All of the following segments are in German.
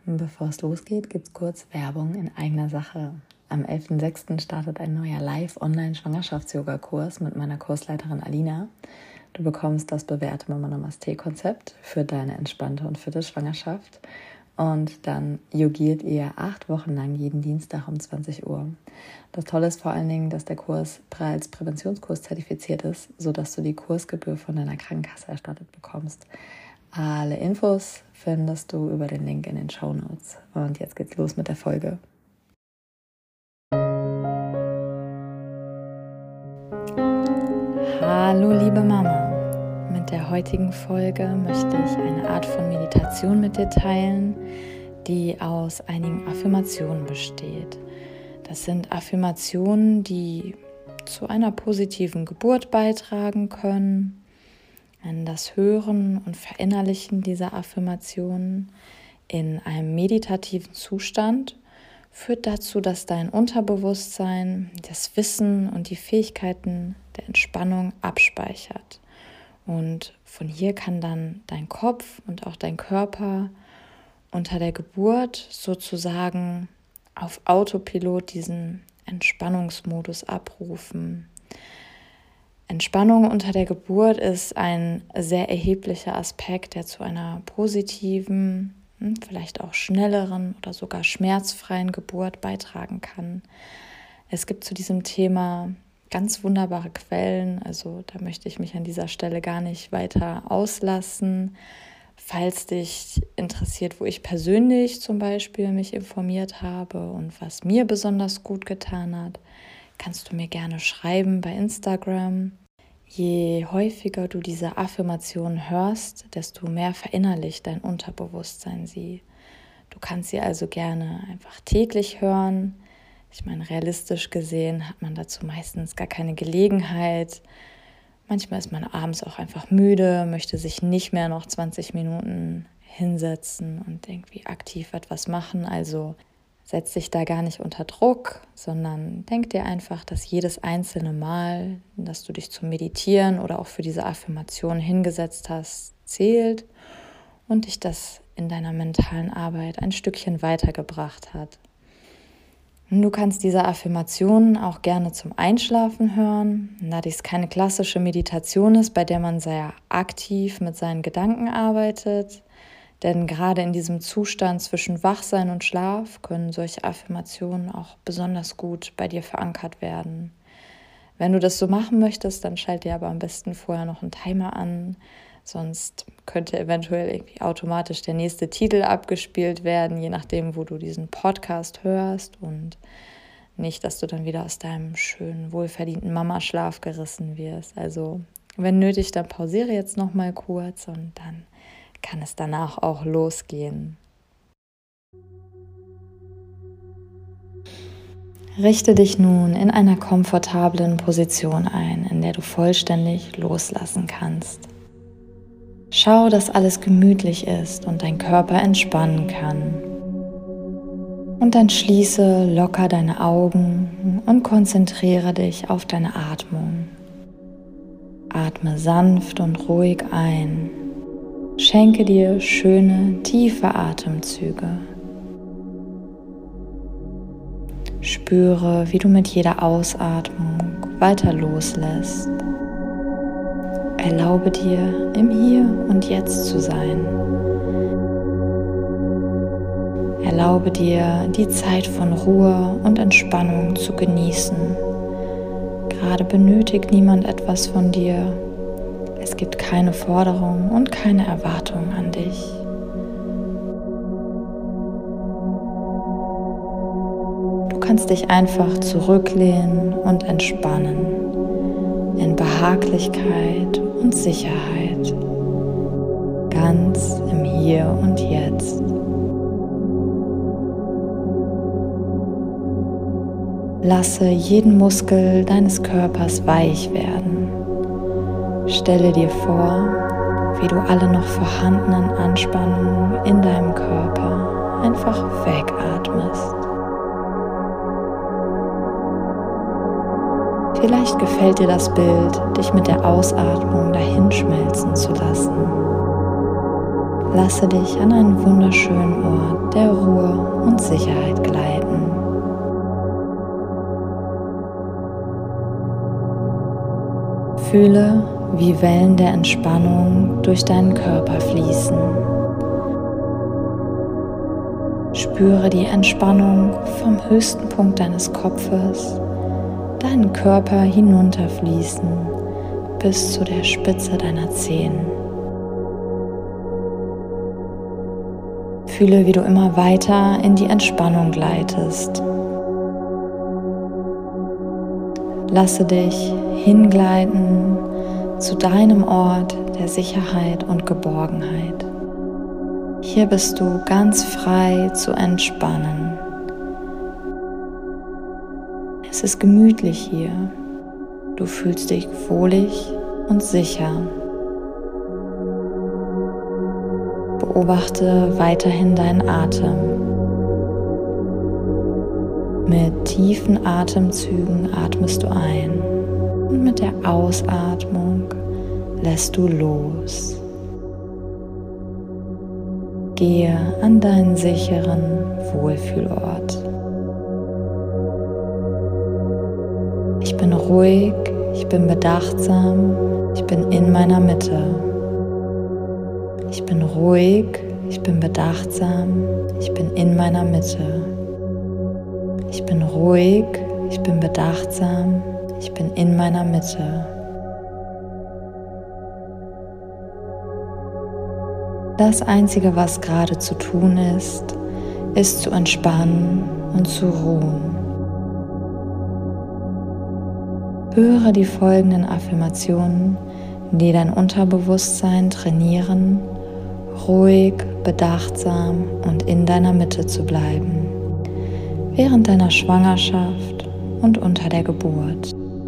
Bevor es losgeht, gibt es kurz Werbung in eigener Sache. Am 11.06. startet ein neuer Live-Online-Schwangerschafts-Yoga-Kurs mit meiner Kursleiterin Alina. Du bekommst das bewährte Mama Namaste-Konzept für deine entspannte und fitte Schwangerschaft. Und dann yogiert ihr 8 Wochen lang jeden Dienstag um 20 Uhr. Das Tolle ist vor allen Dingen, dass der Kurs als Präventionskurs zertifiziert ist, sodass du die Kursgebühr von deiner Krankenkasse erstattet bekommst. Alle Infos findest du über den Link in den Shownotes. Und jetzt geht's los mit der Folge. Hallo liebe Mama, mit der heutigen Folge möchte ich eine Art von Meditation mit dir teilen, die aus einigen Affirmationen besteht. Das sind Affirmationen, die zu einer positiven Geburt beitragen können. Das Hören und Verinnerlichen dieser Affirmationen in einem meditativen Zustand führt dazu, dass dein Unterbewusstsein das Wissen und die Fähigkeiten der Entspannung abspeichert. Und von hier kann dann dein Kopf und auch dein Körper unter der Geburt sozusagen auf Autopilot diesen Entspannungsmodus abrufen. Entspannung unter der Geburt ist ein sehr erheblicher Aspekt, der zu einer positiven, vielleicht auch schnelleren oder sogar schmerzfreien Geburt beitragen kann. Es gibt zu diesem Thema ganz wunderbare Quellen, also da möchte ich mich an dieser Stelle gar nicht weiter auslassen. Falls dich interessiert, wo ich persönlich zum Beispiel mich informiert habe und was mir besonders gut getan hat, kannst du mir gerne schreiben bei Instagram. Je häufiger du diese Affirmationen hörst, desto mehr verinnerlicht dein Unterbewusstsein sie. Du kannst sie also gerne einfach täglich hören. Ich meine, realistisch gesehen hat man dazu meistens gar keine Gelegenheit. Manchmal ist man abends auch einfach müde, möchte sich nicht mehr noch 20 Minuten hinsetzen und irgendwie aktiv etwas machen. Also setz dich da gar nicht unter Druck, sondern denk dir einfach, dass jedes einzelne Mal, dass du dich zum Meditieren oder auch für diese Affirmation hingesetzt hast, zählt und dich das in deiner mentalen Arbeit ein Stückchen weitergebracht hat. Du kannst diese Affirmationen auch gerne zum Einschlafen hören, da dies keine klassische Meditation ist, bei der man sehr aktiv mit seinen Gedanken arbeitet. Denn gerade in diesem Zustand zwischen Wachsein und Schlaf können solche Affirmationen auch besonders gut bei dir verankert werden. Wenn du das so machen möchtest, dann schalt dir aber am besten vorher noch einen Timer an, sonst könnte eventuell irgendwie automatisch der nächste Titel abgespielt werden, je nachdem, wo du diesen Podcast hörst und nicht, dass du dann wieder aus deinem schönen, wohlverdienten Mamaschlaf gerissen wirst. Also wenn nötig, dann pausiere jetzt noch mal kurz und dann kann es danach auch losgehen. Richte dich nun in einer komfortablen Position ein, in der du vollständig loslassen kannst. Schau, dass alles gemütlich ist und dein Körper entspannen kann. Und dann schließe locker deine Augen und konzentriere dich auf deine Atmung. Atme sanft und ruhig ein. Schenke dir schöne, tiefe Atemzüge. Spüre, wie du mit jeder Ausatmung weiter loslässt. Erlaube dir, im Hier und Jetzt zu sein. Erlaube dir, die Zeit von Ruhe und Entspannung zu genießen. Gerade benötigt niemand etwas von dir. Es gibt keine Forderung und keine Erwartung an dich. Du kannst dich einfach zurücklehnen und entspannen, in Behaglichkeit und Sicherheit, ganz im Hier und Jetzt. Lasse jeden Muskel deines Körpers weich werden. Stelle dir vor, wie du alle noch vorhandenen Anspannungen in deinem Körper einfach wegatmest. Vielleicht gefällt dir das Bild, dich mit der Ausatmung dahinschmelzen zu lassen. Lasse dich an einen wunderschönen Ort der Fühle, wie Wellen der Entspannung durch deinen Körper fließen. Spüre die Entspannung vom höchsten Punkt deines Kopfes, deinen Körper hinunterfließen bis zu der Spitze deiner Zehen. Fühle, wie du immer weiter in die Entspannung gleitest. Lasse dich hingleiten zu deinem Ort der Sicherheit und Geborgenheit. Hier bist du ganz frei zu entspannen. Es ist gemütlich hier. Du fühlst dich wohlig und sicher. Beobachte weiterhin deinen Atem. Mit tiefen Atemzügen atmest du ein und mit der Ausatmung lässt du los. Gehe an deinen sicheren Wohlfühlort. Ich bin ruhig, ich bin bedachtsam, ich bin in meiner Mitte. Ich bin ruhig, ich bin bedachtsam, ich bin in meiner Mitte. Ich bin ruhig, ich bin bedachtsam, ich bin in meiner Mitte. Das Einzige, was gerade zu tun ist zu entspannen und zu ruhen. Höre die folgenden Affirmationen, die dein Unterbewusstsein trainieren, ruhig, bedachtsam und in deiner Mitte zu bleiben, während deiner Schwangerschaft und unter der Geburt.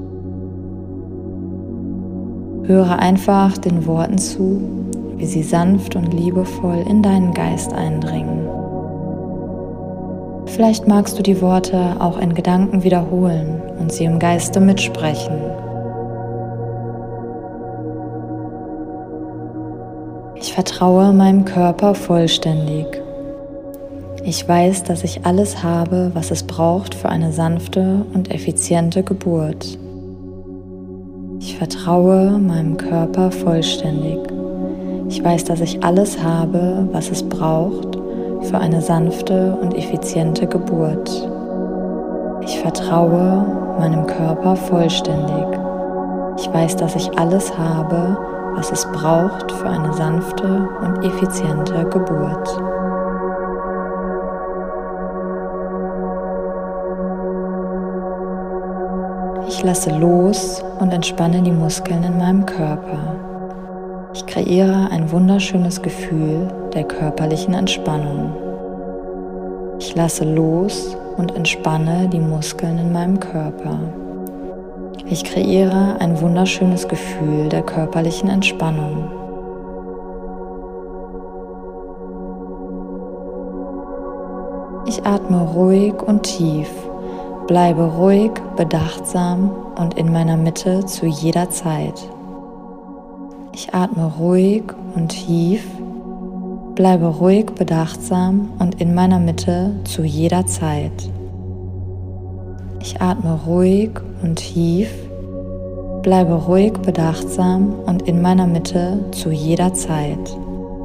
Höre einfach den Worten zu, wie sie sanft und liebevoll in deinen Geist eindringen. Vielleicht magst du die Worte auch in Gedanken wiederholen und sie im Geiste mitsprechen. Ich vertraue meinem Körper vollständig. Ich weiß, dass ich alles habe, was es braucht für eine sanfte und effiziente Geburt. Ich vertraue meinem Körper vollständig. Ich weiß, dass ich alles habe, was es braucht für eine sanfte und effiziente Geburt. Ich vertraue meinem Körper vollständig. Ich weiß, dass ich alles habe, was es braucht für eine sanfte und effiziente Geburt. Ich lasse los und entspanne die Muskeln in meinem Körper. Ich kreiere ein wunderschönes Gefühl der körperlichen Entspannung. Ich lasse los und entspanne die Muskeln in meinem Körper. Ich kreiere ein wunderschönes Gefühl der körperlichen Entspannung. Ich atme ruhig und tief, bleibe ruhig, bedachtsam und in meiner Mitte zu jeder Zeit. Ich atme ruhig und tief, bleibe ruhig, bedachtsam und in meiner Mitte zu jeder Zeit. Ich atme ruhig und tief, bleibe ruhig, bedachtsam und in meiner Mitte zu jeder Zeit.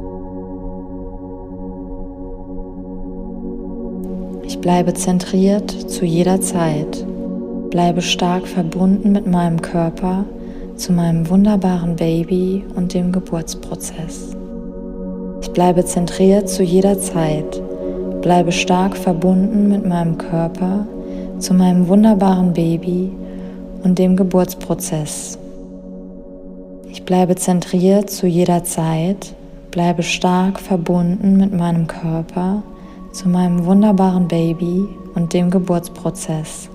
Ich bleibe zentriert zu jeder Zeit, bleibe stark verbunden mit meinem Körper, zu meinem wunderbaren Baby und dem Geburtsprozess. Ich bleibe zentriert zu jeder Zeit, bleibe stark verbunden mit meinem Körper, zu meinem wunderbaren Baby und dem Geburtsprozess. Ich bleibe zentriert zu jeder Zeit, bleibe stark verbunden mit meinem Körper, zu meinem wunderbaren Baby und dem Geburtsprozess.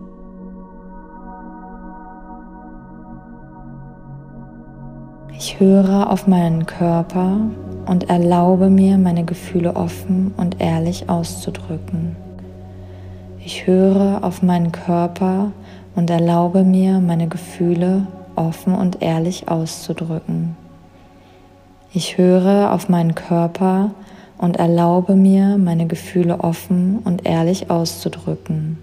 Ich höre auf meinen Körper und erlaube mir, meine Gefühle offen und ehrlich auszudrücken. Ich höre auf meinen Körper und erlaube mir, meine Gefühle offen und ehrlich auszudrücken. Ich höre auf meinen Körper und erlaube mir, meine Gefühle offen und ehrlich auszudrücken.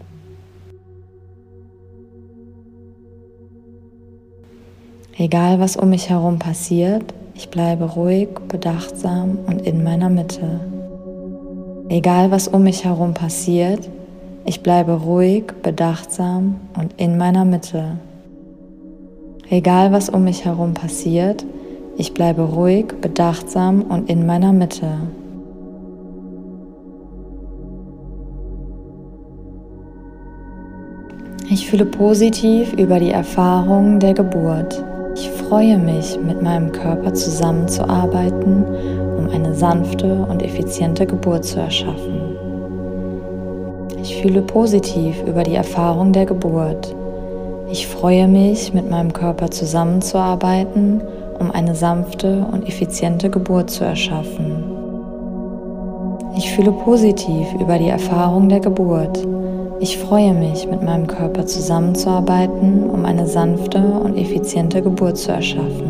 Egal was um mich herum passiert, ich bleibe ruhig, bedachtsam und in meiner Mitte. Egal was um mich herum passiert, ich bleibe ruhig, bedachtsam und in meiner Mitte. Egal was um mich herum passiert, ich bleibe ruhig, bedachtsam und in meiner Mitte. Ich fühle positiv über die Erfahrung der Geburt. Ich freue mich, mit meinem Körper zusammenzuarbeiten, um eine sanfte und effiziente Geburt zu erschaffen. Ich fühle positiv über die Erfahrung der Geburt. Ich freue mich, mit meinem Körper zusammenzuarbeiten, um eine sanfte und effiziente Geburt zu erschaffen. Ich fühle positiv über die Erfahrung der Geburt. Ich freue mich, mit meinem Körper zusammenzuarbeiten, um eine sanfte und effiziente Geburt zu erschaffen.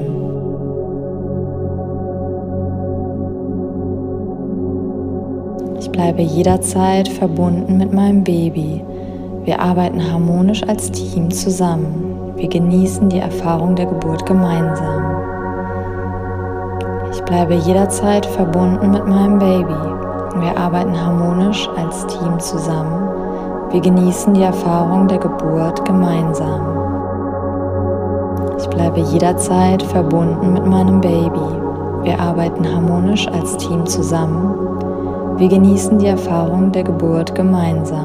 Ich bleibe jederzeit verbunden mit meinem Baby. Wir arbeiten harmonisch als Team zusammen. Wir genießen die Erfahrung der Geburt gemeinsam. Ich bleibe jederzeit verbunden mit meinem Baby. Wir arbeiten harmonisch als Team zusammen. Wir genießen die Erfahrung der Geburt gemeinsam. Ich bleibe jederzeit verbunden mit meinem Baby. Wir arbeiten harmonisch als Team zusammen. Wir genießen die Erfahrung der Geburt gemeinsam.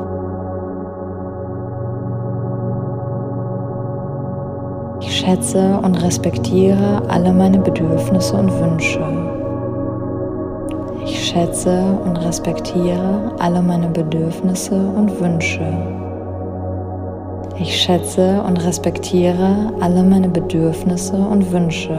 Ich schätze und respektiere alle meine Bedürfnisse und Wünsche. Ich schätze und respektiere alle meine Bedürfnisse und Wünsche. Ich schätze und respektiere alle meine Bedürfnisse und Wünsche.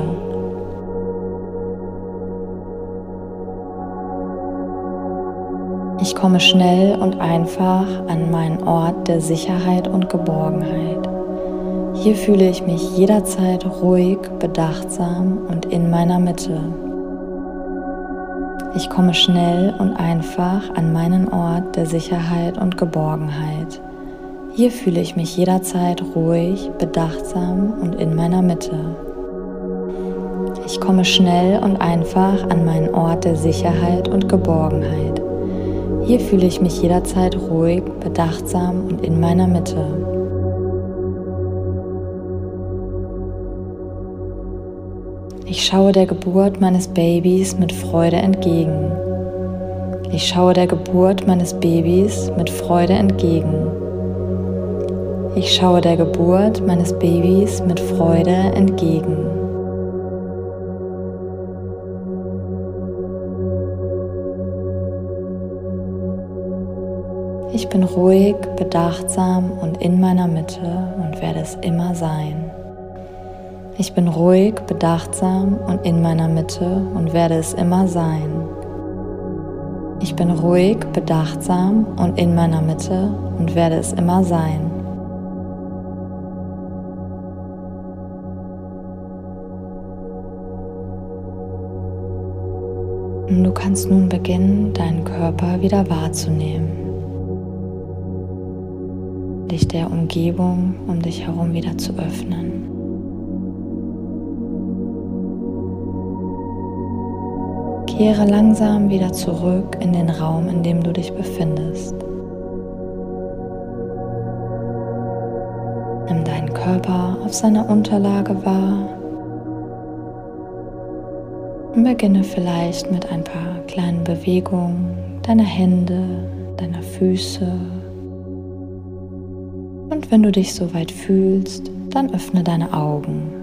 Ich komme schnell und einfach an meinen Ort der Sicherheit und Geborgenheit. Hier fühle ich mich jederzeit ruhig, bedachtsam und in meiner Mitte. Ich komme schnell und einfach an meinen Ort der Sicherheit und Geborgenheit. Hier fühle ich mich jederzeit ruhig, bedachtsam und in meiner Mitte. Ich komme schnell und einfach an meinen Ort der Sicherheit und Geborgenheit. Hier fühle ich mich jederzeit ruhig, bedachtsam und in meiner Mitte. Ich schaue der Geburt meines Babys mit Freude entgegen. Ich schaue der Geburt meines Babys mit Freude entgegen. Ich schaue der Geburt meines Babys mit Freude entgegen. Ich bin ruhig, bedachtsam und in meiner Mitte und werde es immer sein. Ich bin ruhig, bedachtsam und in meiner Mitte und werde es immer sein. Ich bin ruhig, bedachtsam und in meiner Mitte und werde es immer sein. Und du kannst nun beginnen, deinen Körper wieder wahrzunehmen. Dich der Umgebung um dich herum wieder zu öffnen. Kehre langsam wieder zurück in den Raum, in dem du dich befindest. Nimm deinen Körper auf seiner Unterlage wahr und beginne vielleicht mit ein paar kleinen Bewegungen deiner Hände, deiner Füße. Und wenn du dich soweit fühlst, dann öffne deine Augen.